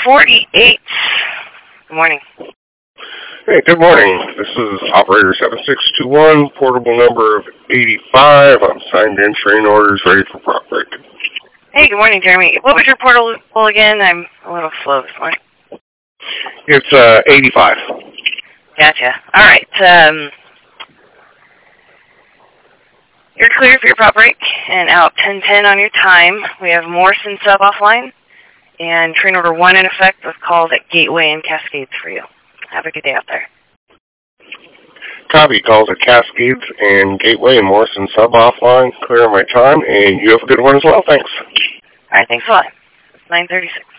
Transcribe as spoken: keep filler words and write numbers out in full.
forty-eight. Good morning. Hey, good morning. This is operator seven six two one, portable number of eighty-five. I'm signed in, train orders, ready for prop break. Hey, good morning, Jeremy. What was your portable again? I'm a little slow this morning. It's uh, eighty-five. Gotcha. All right. Um, you're clear for your prop break and out ten ten on your time. We have Morrison sub offline and train order one in effect with calls at Gateway and Cascades for you. Have a good day out there. Copy. Calls at Cascades and Gateway and Morrison sub offline. Clear my time, and you have a good one as well. Thanks. All right. Thanks a lot. It's nine thirty-six.